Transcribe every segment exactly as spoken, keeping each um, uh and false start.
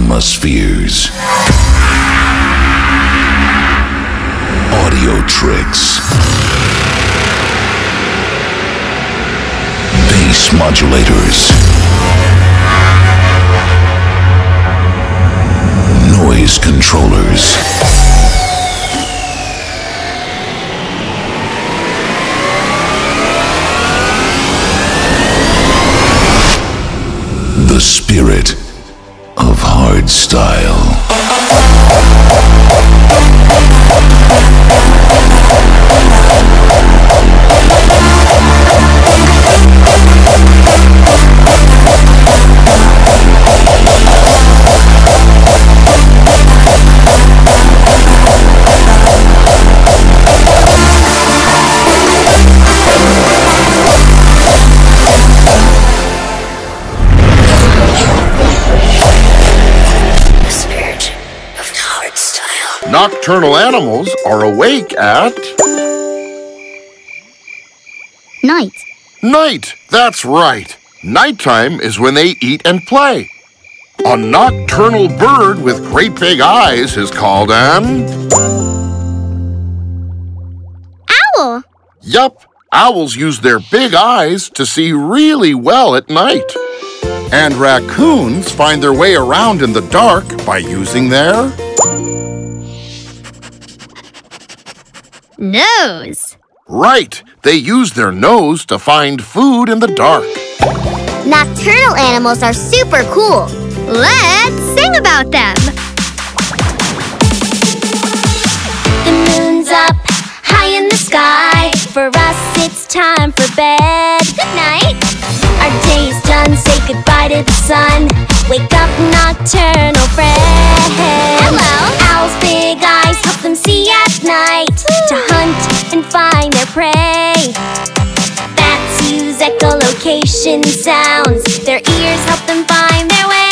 atmospheres, audio tricks, bass modulators, noise controllers, the spirit of hardstyle. Nocturnal animals are awake at... night. Night, that's right. Nighttime is when they eat and play. A nocturnal bird with great big eyes is called an... owl. Yup, owls use their big eyes to see really well at night. And raccoons find their way around in the dark by using their... nose. Right, they use their nose to find food in the dark. Nocturnal animals are super cool. Let's sing about them. The moon's up, high in the sky. For us, it's time for bed. Good night. Our day's done, say goodbye to the sun. Wake up, nocturnal friend. Hello. Owls' big eyes help them see at night. To hunt and find their prey. Bats use echolocation sounds. Their ears help them find their way.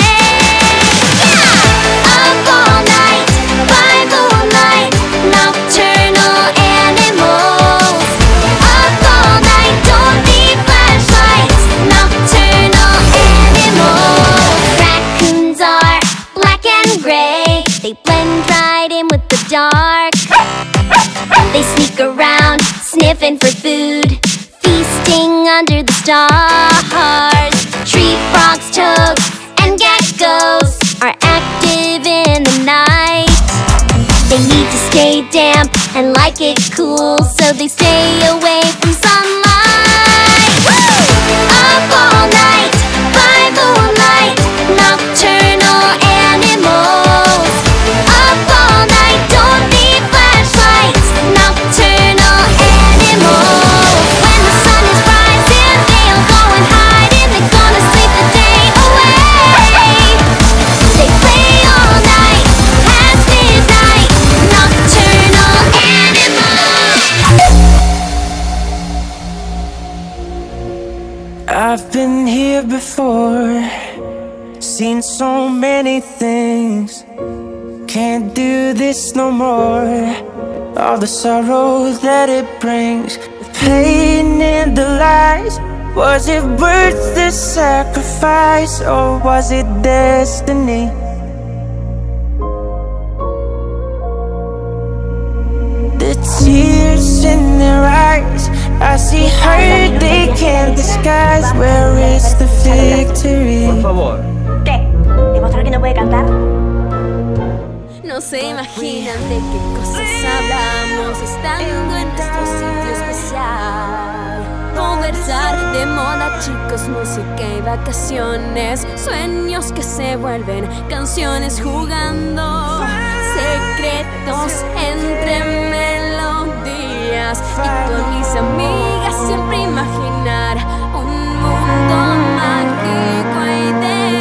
Yeah! Up all night, by moonlight. Nocturnal animals. Up all night, don't need flashlights. Nocturnal animals. Raccoons are black and gray. They blend right in with the dark. They sneak around, sniffing for food, feasting under the stars. Tree frogs, toads, and geckos are active in the night. They need to stay damp and like it cool, so they stay away from sunlight. Woo! Up all night, by moonlight. Nocturnal animals. Up all night, don't need flashlights. Nocturnal animals. When the sun is rising, they'll go and hide, and they're gonna sleep the day away. They play all night, past midnight. Nocturnal animals. I've been here before, seen so many things. Can't do this no more. All the sorrow that it brings, the pain and the lies. Was it worth the sacrifice, or was it destiny? The tears in their eyes, I see hurt they can't disguise. Where is the victory? Por favor. ¿Qué? ¿Demostrar que no puede cantar? No se imaginan de qué cosas hablamos estando en nuestro sitio especial. Conversar de moda, chicos, música y vacaciones. Sueños que se vuelven canciones jugando. Secretos entre melodías. Y con mis amigas siempre imaginar un mundo mágico e ideal.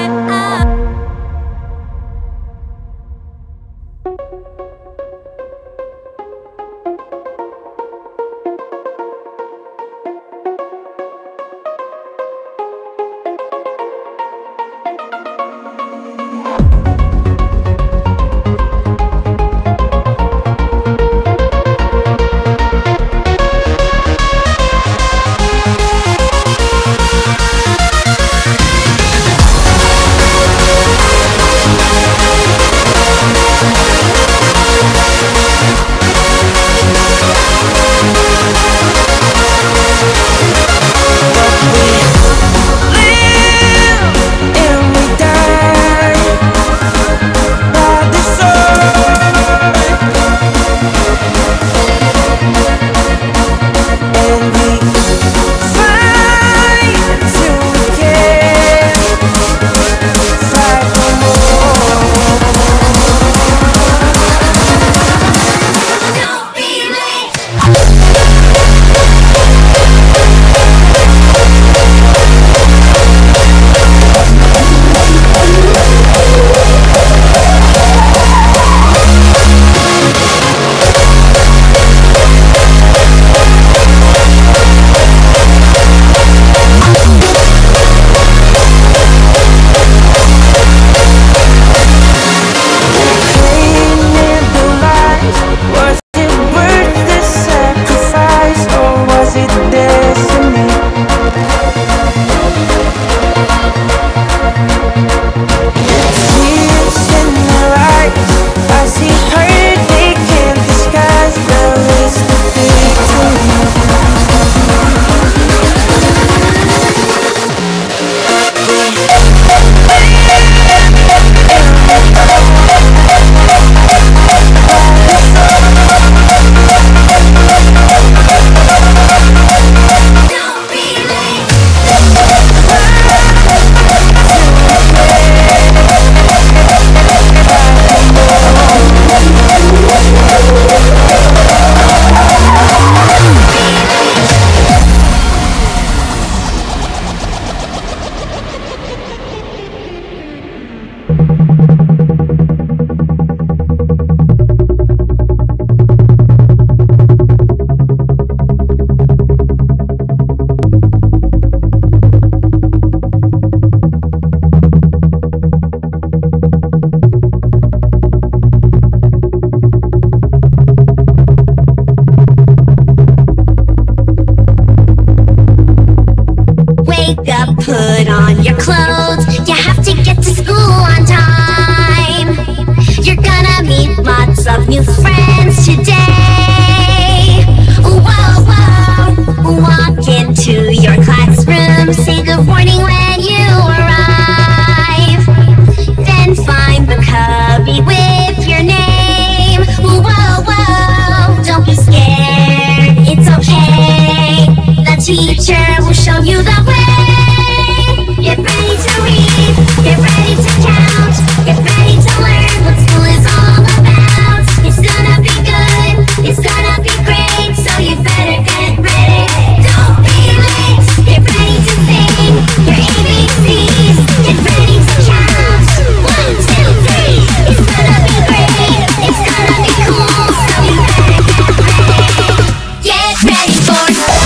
makeup, put on your clothes. You have to get to school on time. You're gonna meet lots of new friends today. Whoa, whoa. Walk into your classroom, say good morning when you arrive. Then find the cubby with your name. Whoa, whoa. Don't be scared, it's okay. The teacher will show you the way. Get ready to read, get ready to count, get ready to learn what school is all about. It's gonna be good, it's gonna be great, so you better get ready. Don't be late, get ready to sing your A B Cs, get ready to count. One, two, three, it's gonna be great, it's gonna be cool, so you better get ready. Get ready for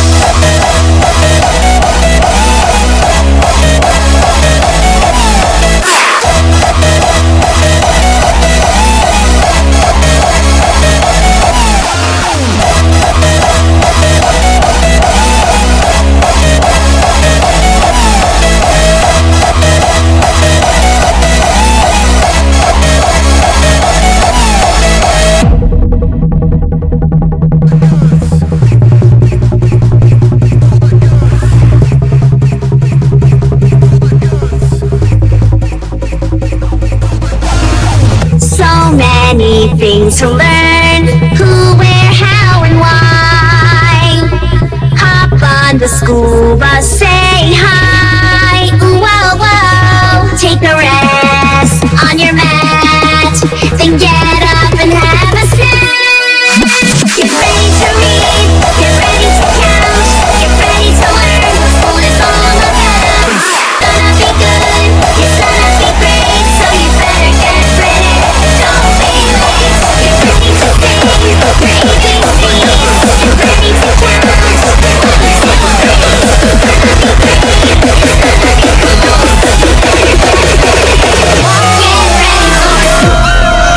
many things to learn. Who, where, how, and why. Hop on the school bus, say hi. Ooh, whoa, whoa. Take a rest on your mat. Then get up and have a snack. Get ready to read, get ready to count, get ready to learn what school is all about. It's gonna be good, it's gonna be great, so you better get ready. Don't be late, get ready to sing your A B Cs, get ready to count. One, two, three, it's gonna be great, it's gonna be cool, so you better get ready. Get ready for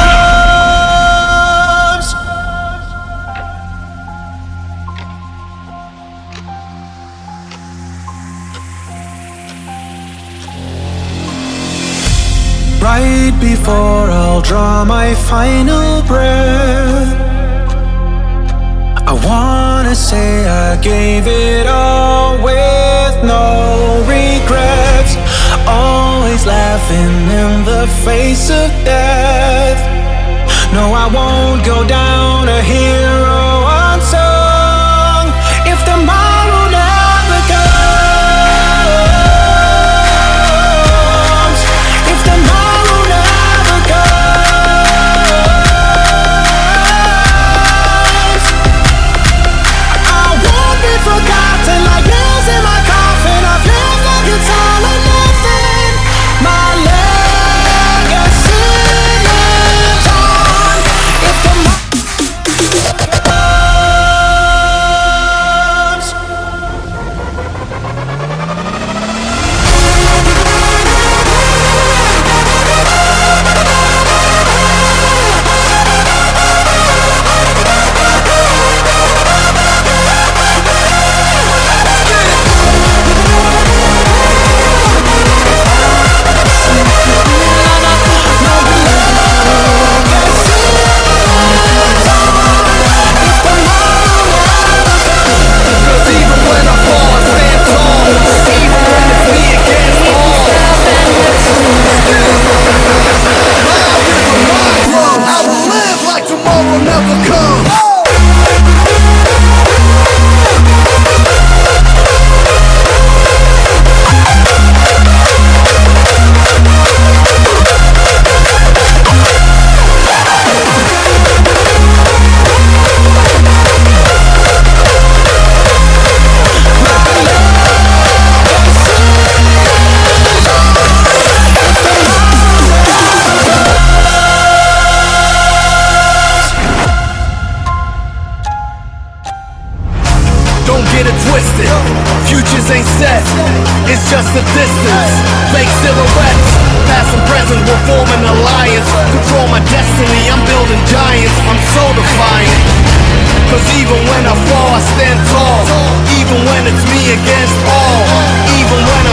Right before I'll draw my final breath, I wanna say I gave it all with no regrets. Always laughing in the face of death. No, I won't go down a hero unsung if tomorrow never comes. If tomorrow never comes, I won't be forgotten like nails in my coffin. I've lived like it's all or nothing. My legacy lives on. If tomorrow comes, I will live like tomorrow never comes. Don't get it twisted, futures ain't set, it's just a distance. Fake silhouettes, past and present will form an alliance. Control my destiny, I'm building giants, I'm so defiant. Cause even when I fall, I stand tall. Even when it's me against all. Even when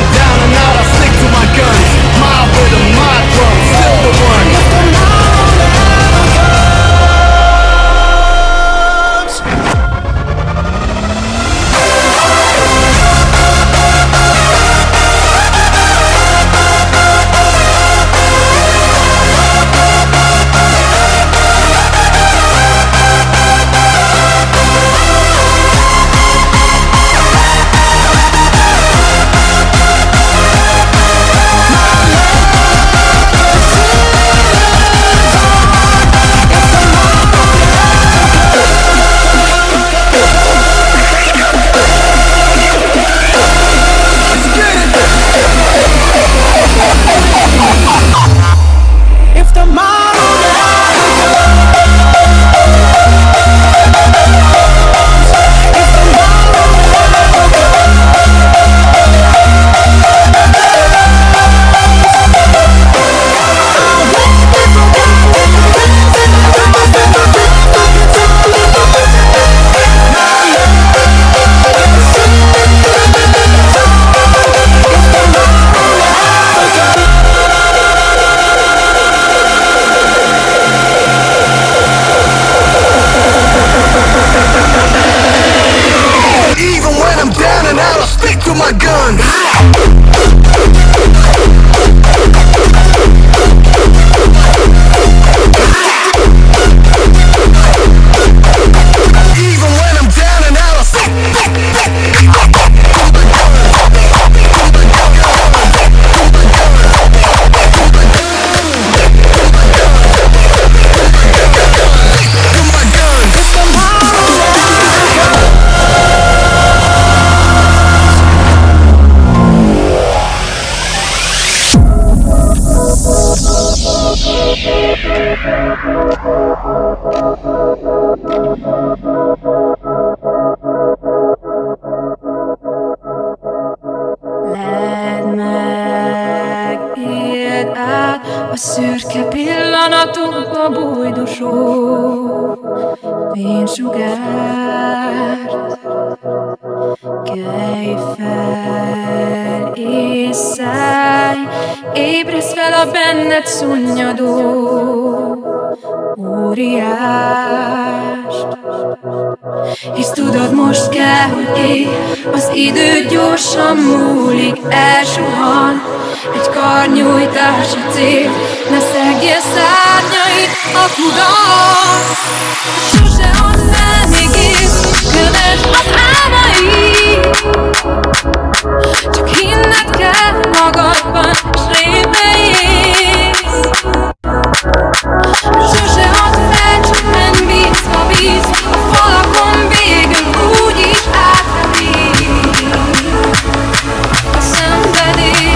Ledd meg, éld át a szürke pillanatokba bújdosó fénysugárt. Kelj fel és szállj, ébredsz fel a benned szunnyadó óriást. Hisz tudod, most kell, hogy élj, az idő gyorsan múlik, elsuhan egy karnyújtás a cél. Ne szegje szárnyait a kudarc, sose add fel, még ész, kövesd az álmaid. Csak hinned kell magadban, s rémbe ész. Sose add fel, csak nem bízva bíz, a falakon végül úgyis átrevíz a szenvedély.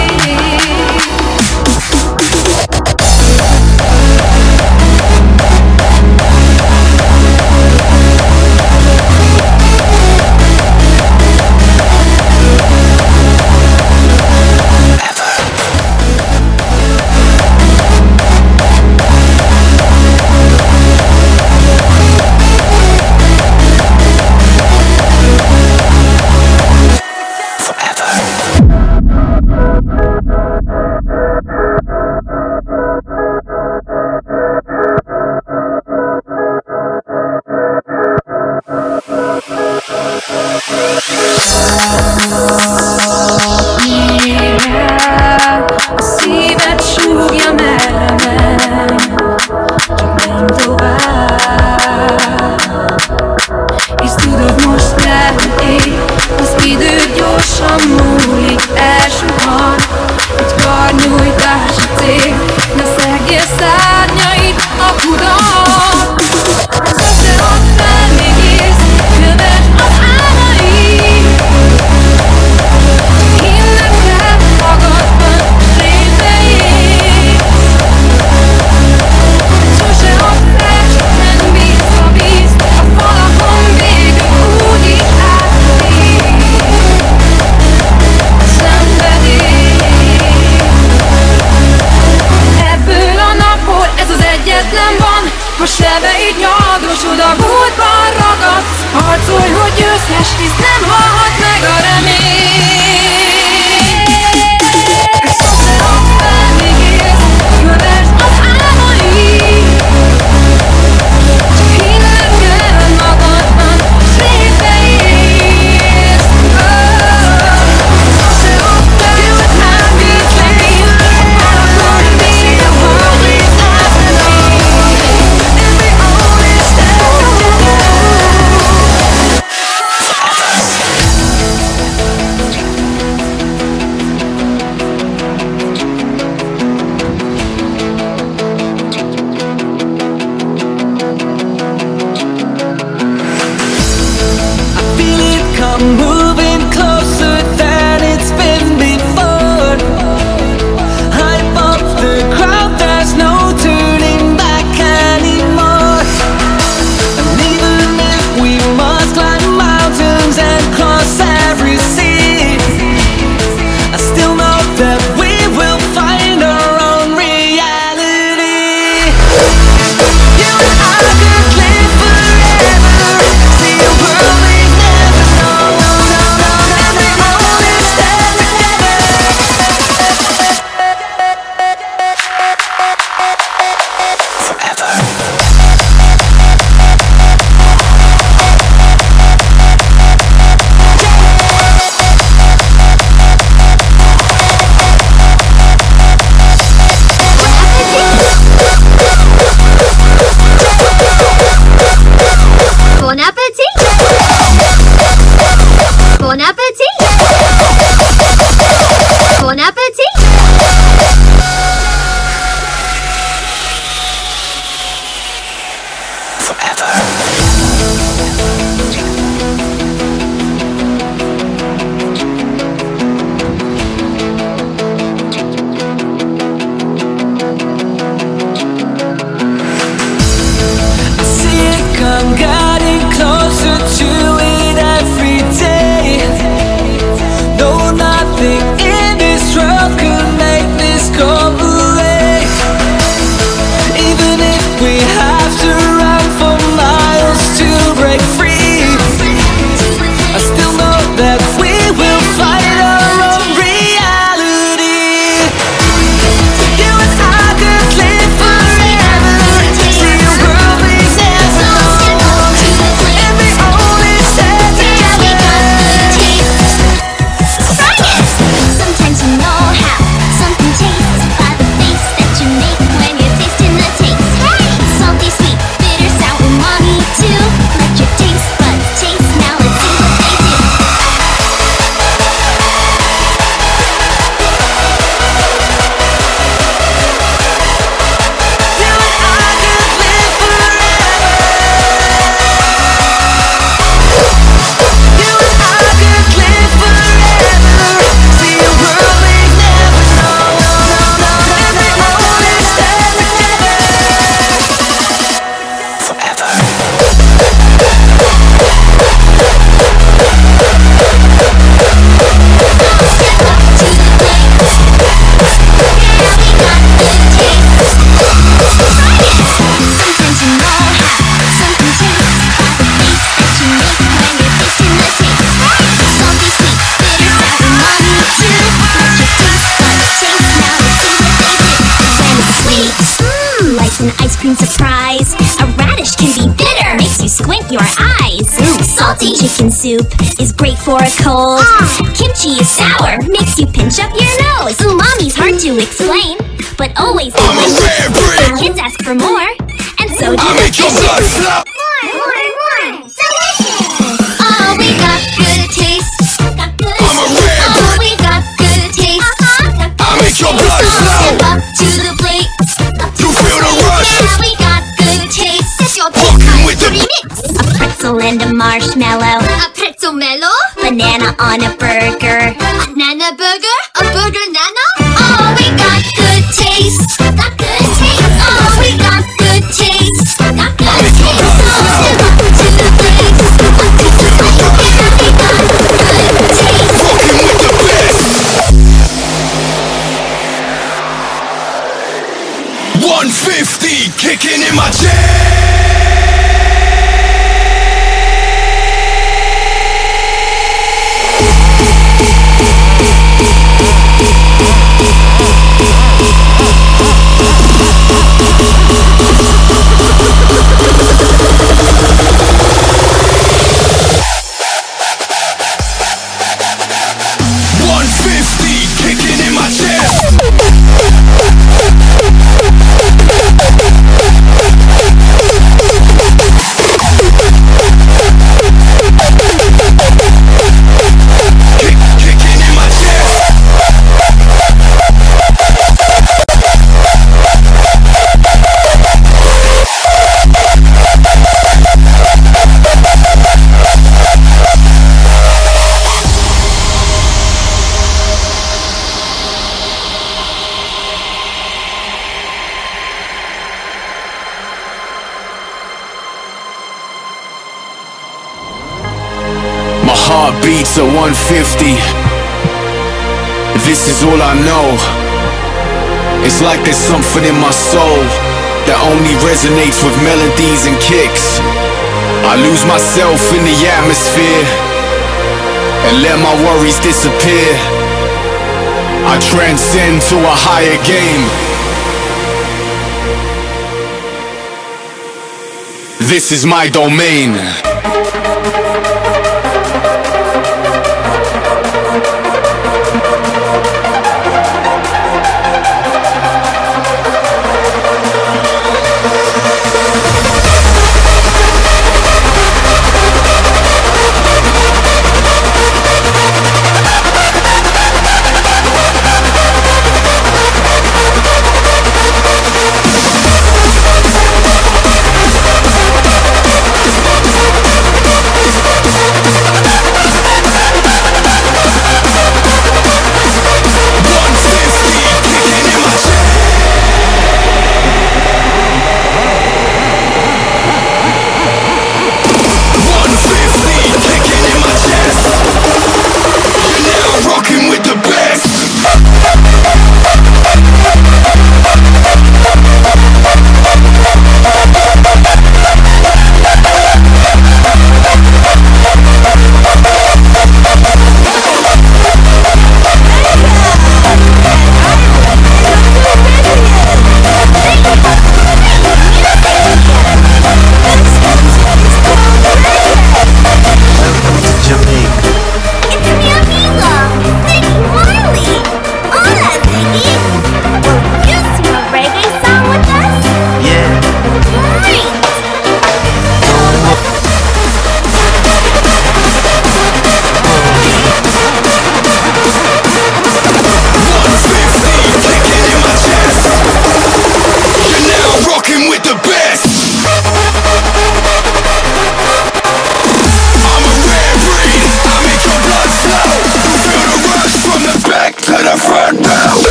shocking surprise. A radish can be bitter, makes you squint your eyes. Salty chicken soup is great for a cold. Kimchi is sour, makes you pinch up your nose. Umami's hard to explain, but always delicious. The kids ask for more, and so do the fishes. More, more, more! Delicious! Oh, we got good taste. Got good I'm a rare Oh, bird. we got good taste. Uh-huh. I make your blood So flow. step up to the plate. You feel the rush. Yeah, we got good taste. Set your Walking taste with the remix! A pretzel and a marshmallow. A pretzel mellow? Banana on a burger. Nana burger? A burger nana? Oh, we got good taste. Got good taste! Oh, we got good taste. Got good taste. So step up to the plate. Up to the plate. Yeah, we got good taste. Walking with the best. one fifty kicking in my chest. one fifty kicking in my chest. Kick, kicking in my chest. My heart beats at one fifty. This is all I know. It's like there's something in my soul that only resonates with melodies and kicks. I lose myself in the atmosphere and let my worries disappear. I transcend to a higher game. This is my domain.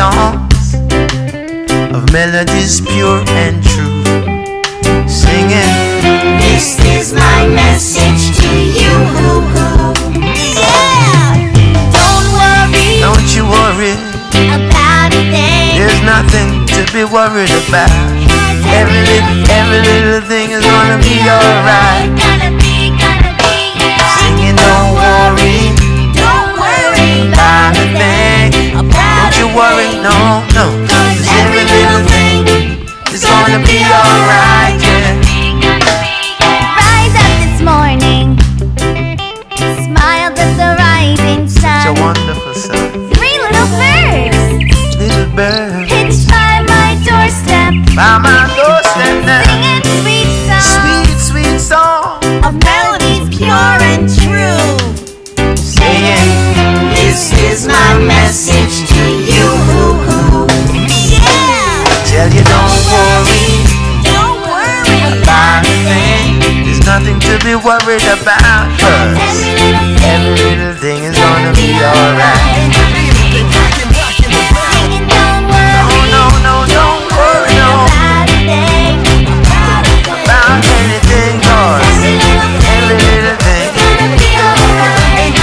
songs of melodies pure and true, singing, this is my message to you. Yeah! Don't worry, don't you worry about a thing. There's nothing to be worried about. Every little, every little thing is gonna be alright. Gonna be, gonna be, yeah. Singing, don't worry, don't worry about a thing. Don't you worry, no, no. Cause every little thing is gonna be alright, yeah. Rise up this morning, smiled at the rising sun. Such a wonderful sun. Three little birds, little birds, pitched by my doorstep, by my doorstep now, singing sweet songs, sweet, sweet song of melodies pure and true, saying, this is my message to you. Yeah! Tell you don't worry, don't worry about a thing. There's nothing to be worried about, cause every little thing, every little thing is gonna be alright. Singing, don't worry, No, no, no, don't worry, no, about a thing, about anything, cause every little thing, every little thing. gonna be alright.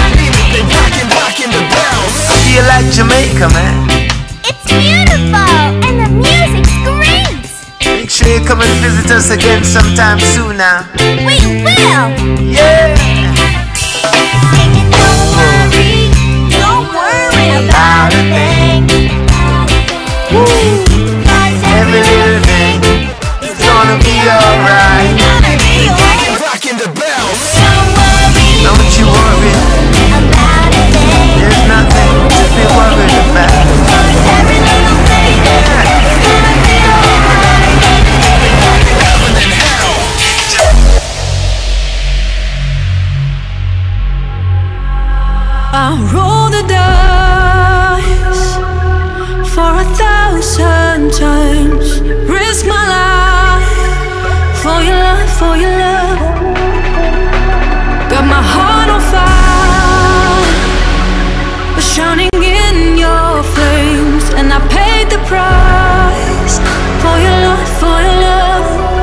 Feel like Jamaica, man. It's beautiful and the music's great. Make sure you come and visit us again sometime soon now. We will. Yeah. Singing, don't worry, don't worry about a thing. Cause Every little thing is gonna be alright. gonna be alright. Rocking the bells. Don't worry Don't you worry, about a thing. there's nothing to be worried about. Cause every little thing is gonna be alright. I roll the dice for a thousand times. Risk my life for your love, for your love. Got my heart on fire, shining in your flames, and I paid the price for your love, for your love.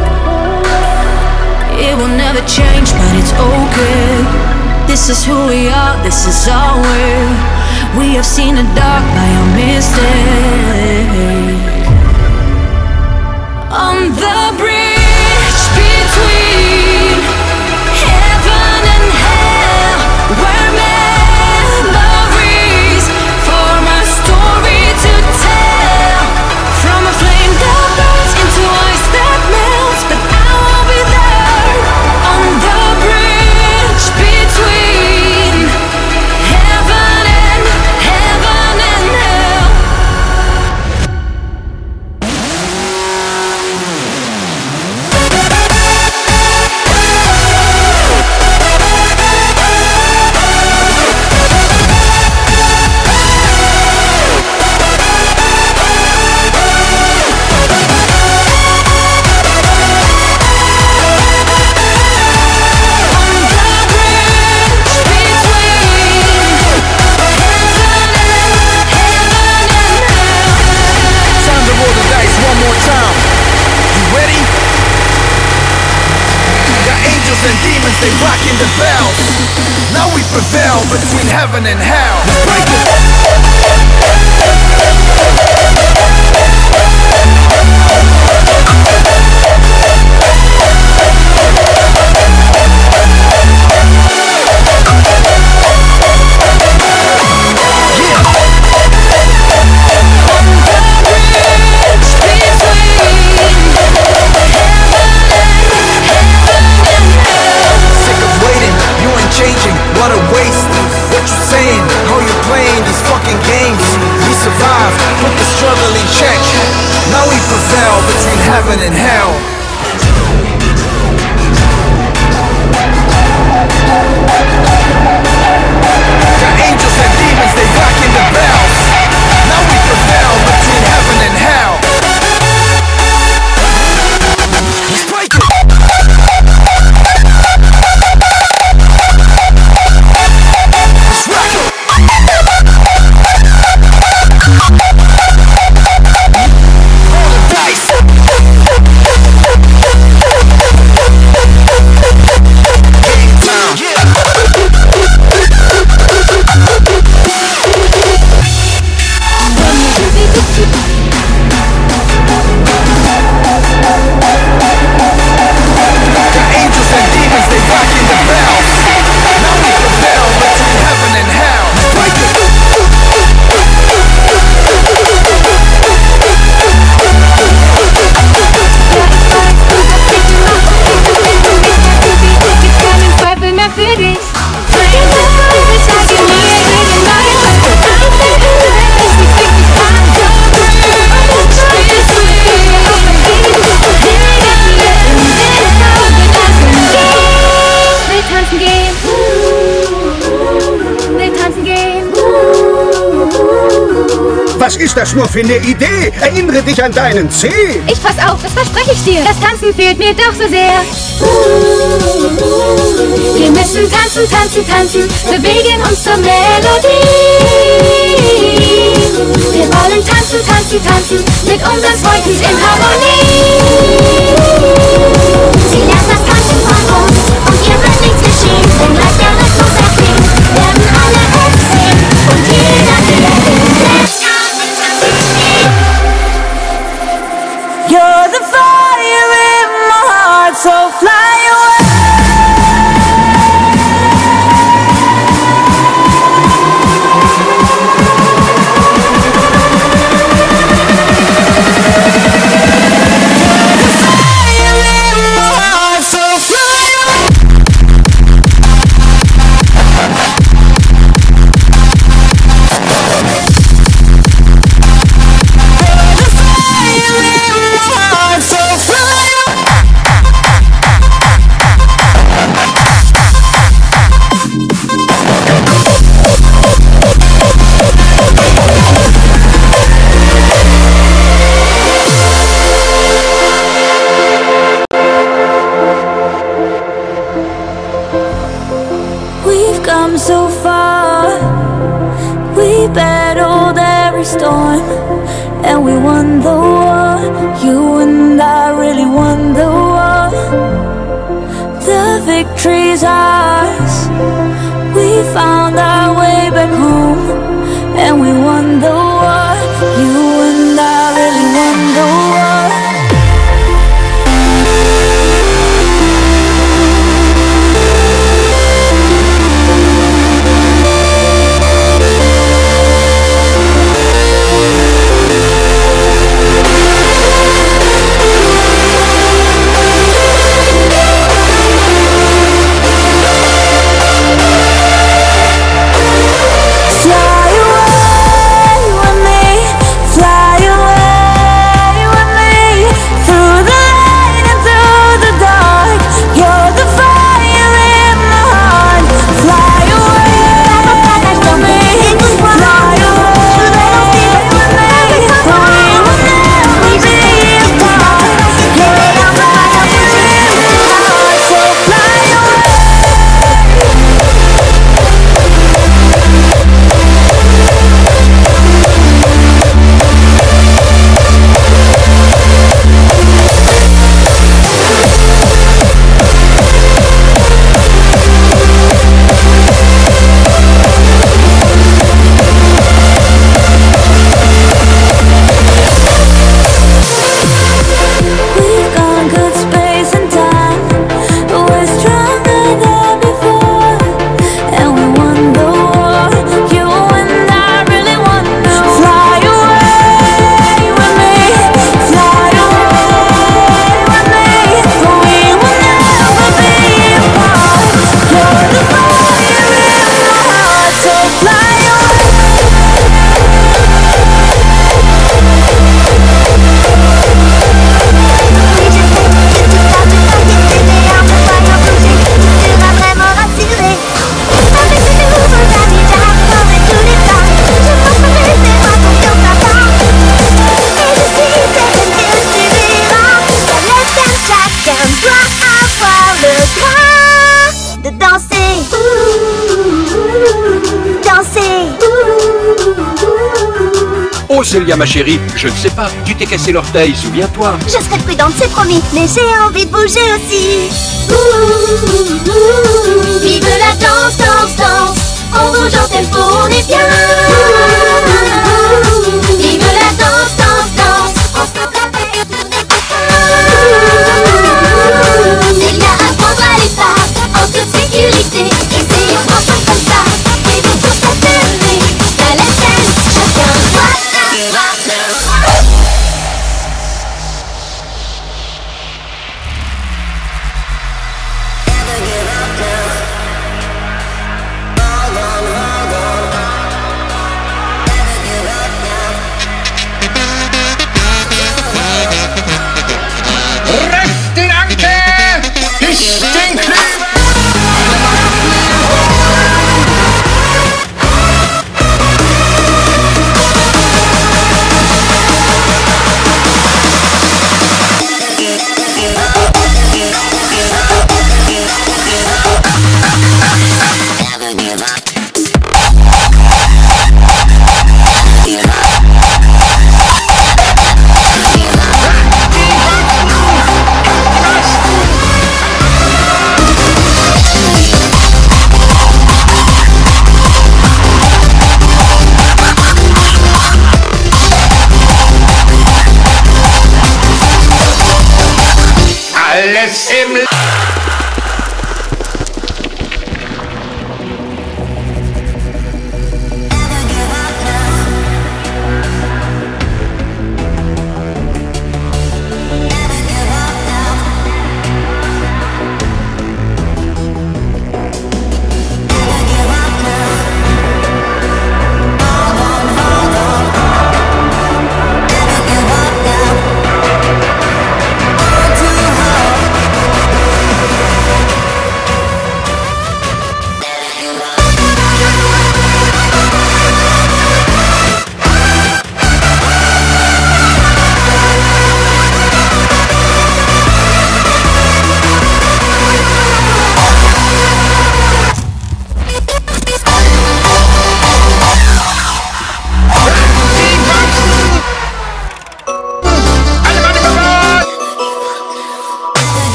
It will never change, but it's okay. This is who we are, this is our way. We have seen the dark by our mistake. On the bridge between heaven and hell, where memories form a story to tell. From a flame that burns into ice that melts, but I will be there. On the bridge between heaven and heaven and hell. Time to roll the dice one more time. You ready? Got angels and demons, they rocking the bells. Now we prevail between heaven and hell. Break it. Sick of waiting, you ain't changing, what a waste. What you saying, how you playing these fucking games. We survive, put the struggle in check. Now we prevail between heaven and hell. Got angels and demons, they rocking the bells. Now we prevail between heaven and hell. Let's break it. Let's rock it. das nur für eine Idee? Erinnere dich an deinen Zeh. Ich pass auf, das verspreche ich dir. Das Tanzen fehlt mir doch so sehr. Wir müssen tanzen, tanzen, tanzen, bewegen uns zur Melodie. Wir wollen tanzen, tanzen, tanzen, mit unseren Freunden in Harmonie. Sie lernen das Tanzen von uns und ihr wird nichts geschehen. Wenn gleich der Rhythmus erklingt, werden alle es sehen und jeder will. Let's go! You're the fire in my heart, so fly away. So far, we battled every storm, and we won the war. You and I really won the war. The victory's ours. We found our way back home, and we won the war. You and I really won the war. Oh Célia ma chérie, je ne sais pas, tu t'es cassé l'orteil, souviens-toi. Je serai prudente, c'est promis, mais j'ai envie de bouger aussi. Vive la danse, danse, danse, en bougeant tempo on est bien. Vive la danse, danse, danse, on se rappelle autour des copains. Célia apprendra les pas, en toute sécurité, essayons ensemble comme ça, et vous constaterez, la let's dance, chacun doit un partner. Never give up now. Hold on, hold on.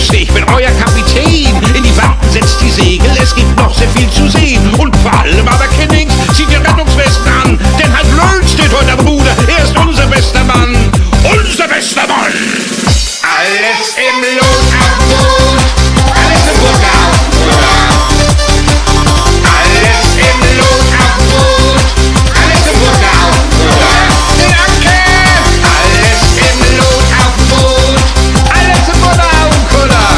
Gäste, ich bin euer Kapitän. In die Warten setzt die Segel, es gibt noch sehr viel zu sehen. Und vor allem aber Kennings, zieht die Rettungswesten an. Denn halt Löhn steht heute am Ruder, er ist unser bester Mann. Unser bester Mann! Alles im Lot auf Boot, alles im Boot auf Ruder. Alles im Lot auf Boot, alles im Boot auf Ruder. Danke! Alles im Lot auf Boot, alles im Boot auf Ruder.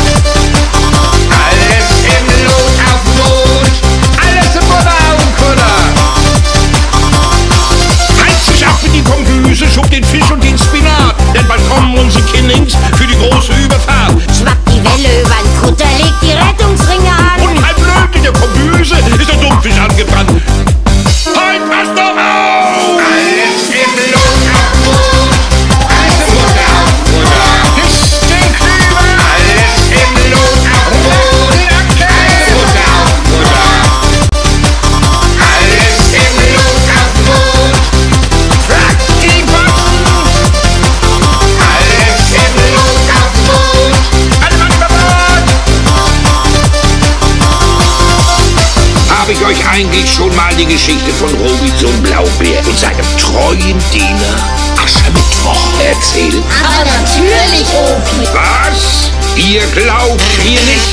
Alles im Lot auf Boot, alles im Boot auf Ruder. Heizt sich ab in die Kombüse, schub den Fisch und den Spinat. Denn bald kommen unsere Kinnings für die große Überfahrt. Schwappt die Welle übern Kutter, legt die Rettungsringe an. Und halb blöd in der Kombüse ist der Dummfisch angebrannt. Halt, pass doch auf! Alles im Lot auf Boot, alles im Boot auf Ruder. Nicht den Klüber! Alles im Lot auf Boot, alles im Boot auf Ruder. Alles im Lot auf Boot, frag die Waffen. Alles im Lot auf Boot, alle Mann über Bord. Habe ich euch eigentlich schon mal die Geschichte von Robinson Blaubeer und seinem treuen Diener Aschermittwoch erzählt? Aber natürlich, Opi. Was? Ihr glaubt mir nicht?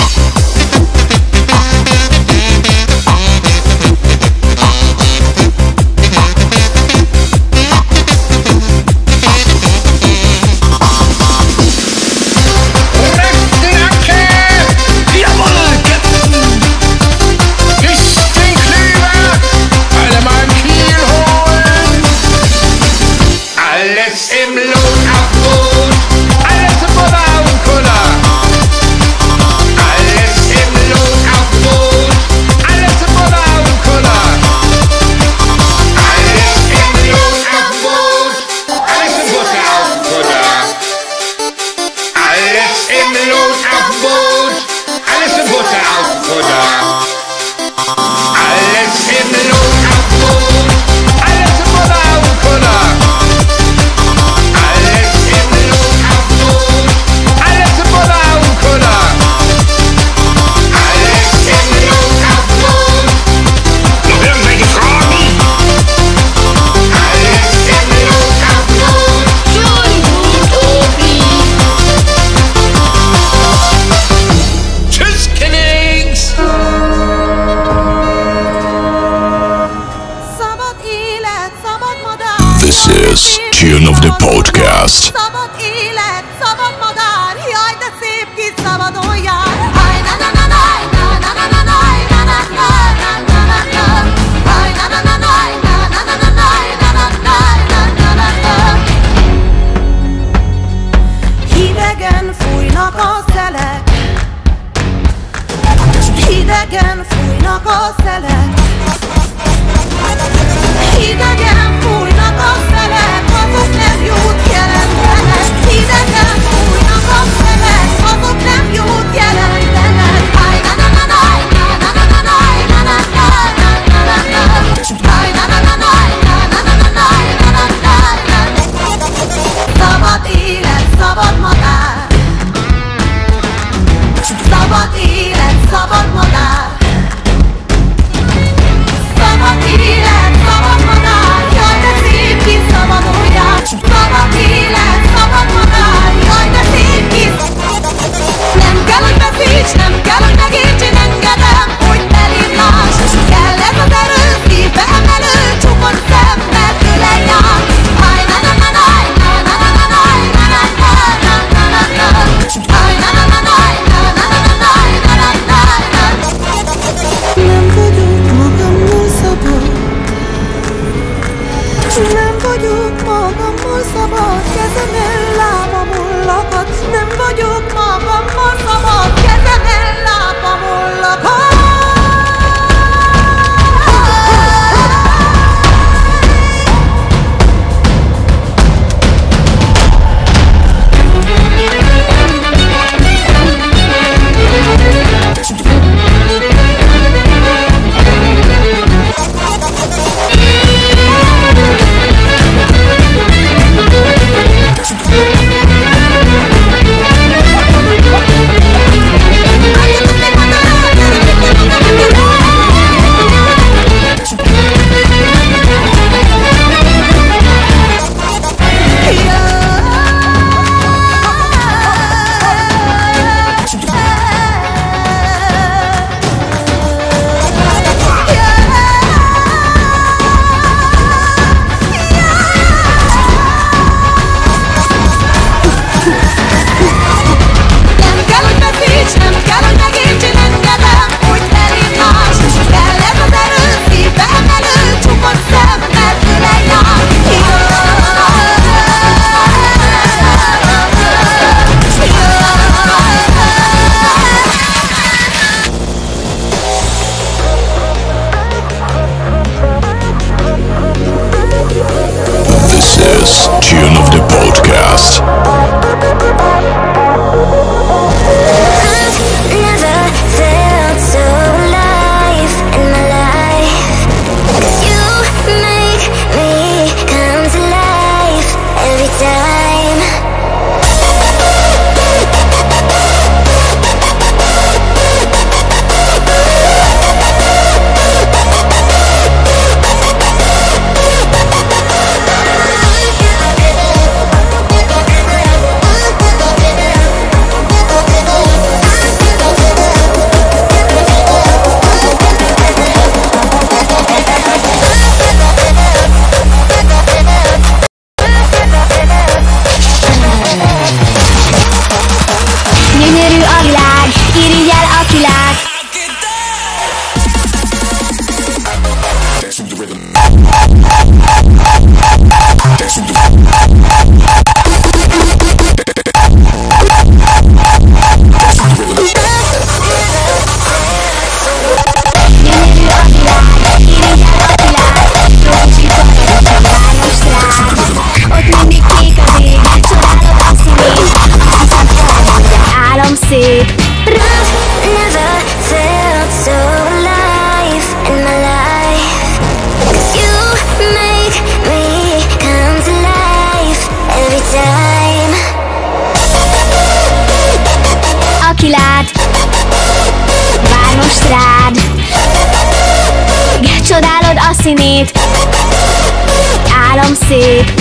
Alles im Lot auf Boot, alles im Boot auf Kutter. Alles im Lot auf Boot, alles im Boot auf Kutter. Alles im Lot auf Boot, alles im Boot auf Kutter. Alles im Lot auf Boot, alles im Boot auf Kutter. Alles im Lot auf Boot, alles im Boot auf Kutter. This is Tune of the Podcast. Szabad élet, szabad madár, jaj, de szép kis szabadon jár. Haj, na na na na, na na na na, na na na na, na na na. Haj, na na na na, na na na na, na na na, na na na. Hidegen fújnak a szelek, hidegen fújnak a szelek. Hidegen fújnak a szelek, azok nem jót jelentenek. Hidegen fújnak a szelek, azok nem jót jelentenek. Háj na na na na, na na na na, na na na, na na na. Háj na na na na, na na na na, na na na. Szabad élet, szabad madár. Szabad élet, szabad madár. Szabad élet, szabad madár, jaj, de szép kis szabadon jár. Gyönyörű a világ, irigyel a kilág. Szép. Never felt so alive in my life. 'Cause you make me come to life every time. Aki lát, vár most rád. Csodálod a színét, álom szép.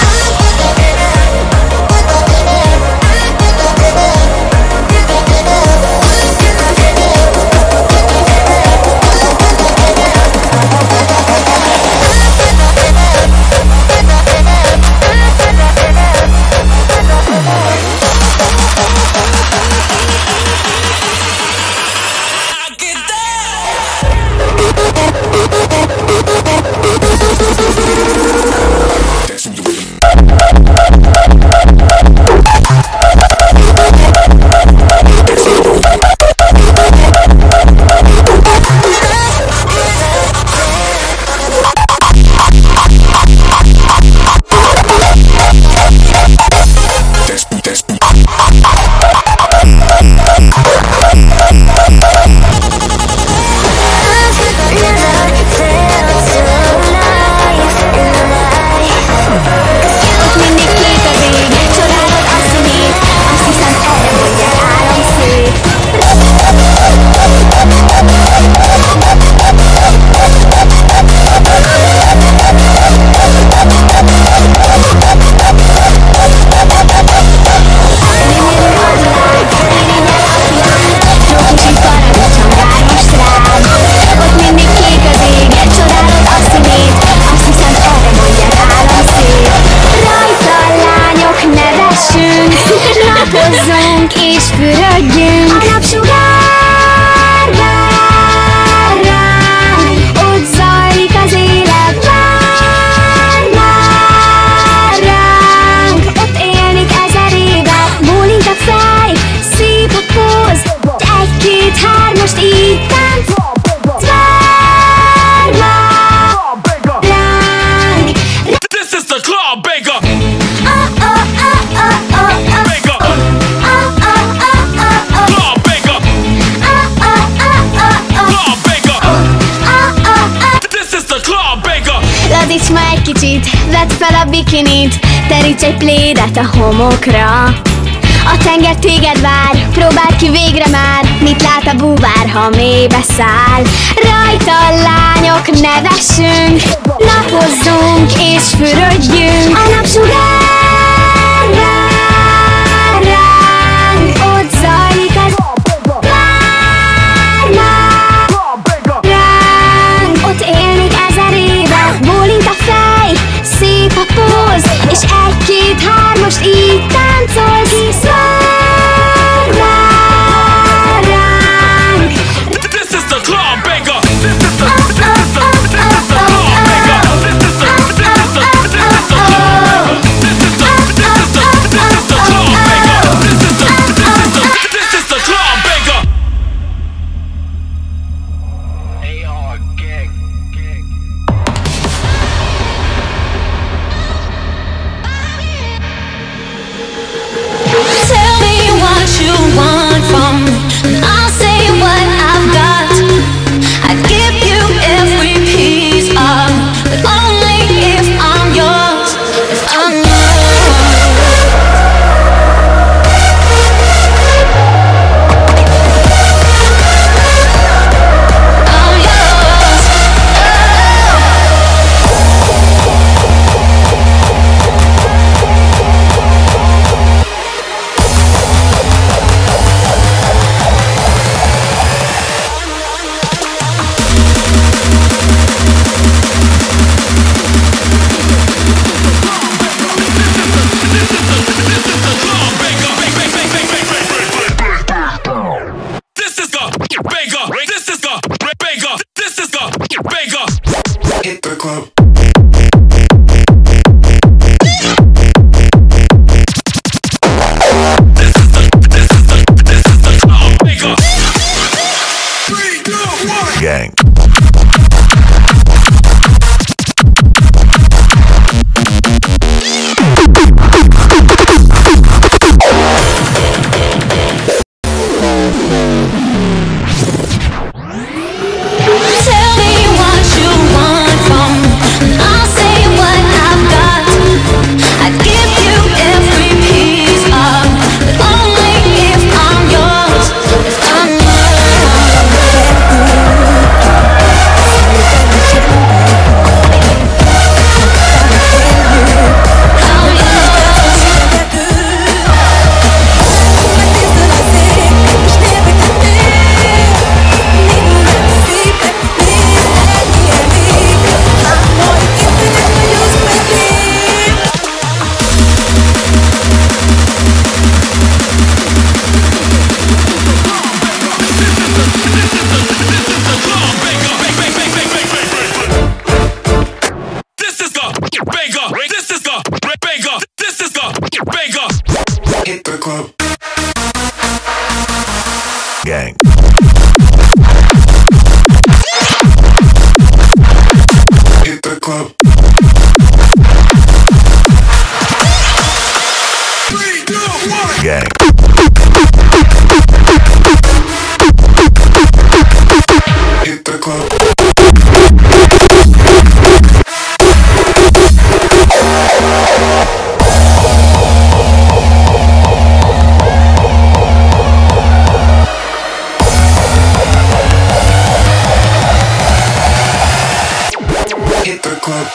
Napozzunk és fürödjünk. A napsugár vár ránk, ott zajlik az élet. Vár már ránk, ott élnik ezer évet. Bólint a fej, szép a póz, egy-két, hár, most így tánc. Vár már ránk. This is the club, baker. Oh, oh, oh, oh, oh, oh. Lazíts ma egy kicsit, vedd fel a bikinit, teríts egy plédet a homokra. A tenger téged vár, próbáld ki végre már, mit lát a búvár, ha mélybe száll. Rajta lányok, nevessünk, napozzunk és fürödjünk. A napsugár vár ránk, ott zajlik az vár már ránk, ott élnik ezer évet. Bólint a fej, szép a póz, és egy-két, hár, most így táncol. Hisz vár már ránk. This is the club, baker. This is the, this is the, this is the club, baker. This is the, this is the, this is the club. This is This is the Vega. This is the Vega. This is the Vega. Hit the club. Gang. Gang. Hit the club. Three, two, one. Gang. Hit the club. Hit the club.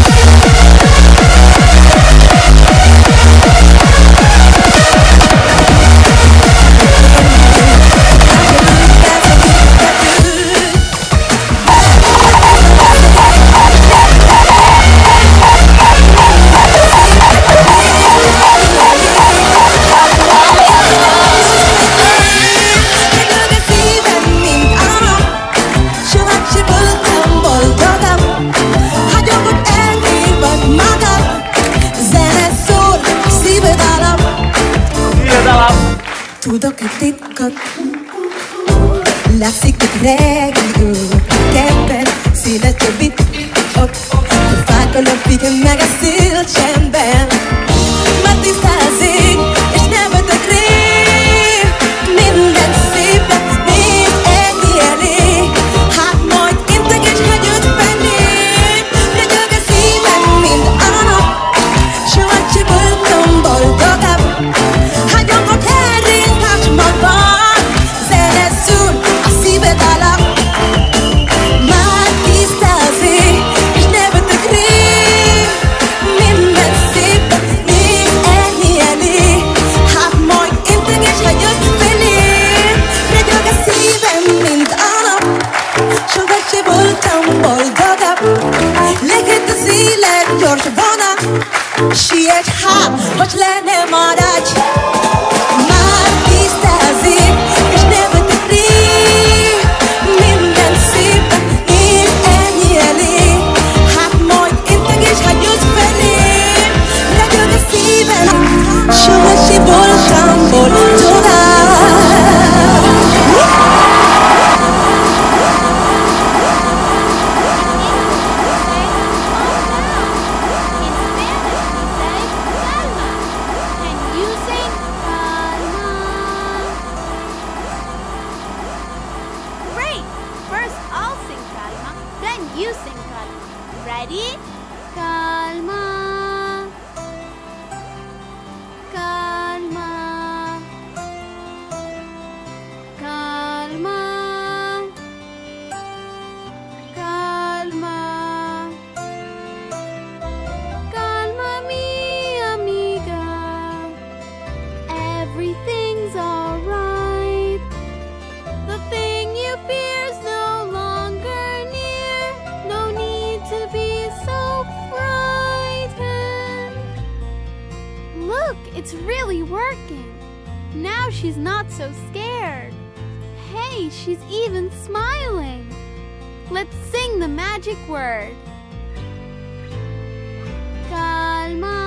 Tudok egy titkot, látszik egy reggő, kedven szíves többit, ott a fákon a piken meg a szél csendben. Már tisztázik, és nem ötök ré, minden szép lesz, nézd ennyi elé. Hát majd intek és hagy őt fenném, ragyog a szívem, mint a nap, soha se voltam boldogabb. Hagyom, hogy elrinkács magban, zene szól a szíved alap. Már tisztázik, és nem ötök ré, minden szép lesz, nézd ennyi elé. Hát majd intek és hagy őt fenném, ragyog a szívem, mint a nap, soha se voltam boldogabb. Lehet az élet gyors vonat, siess hát, hogy le ne maradj. Már tisztázik, és nem ötök ré, minden szép lesz, nézd ennyi elé. Hát majd intek és hagy őt fenném, ragyog a szívem, soha se voltam boldogabb. Great! First I'll sing Calma, then you sing Calma. Ready? Calma. Calma. Calma. Calma. Calma, mi amiga. Everything's alright. The thing you fear's no longer near. No need to be so frightened. Look, it's really working. Now she's not so scared. Hey, Hey, she's even smiling. Let's sing the magic word. Calma.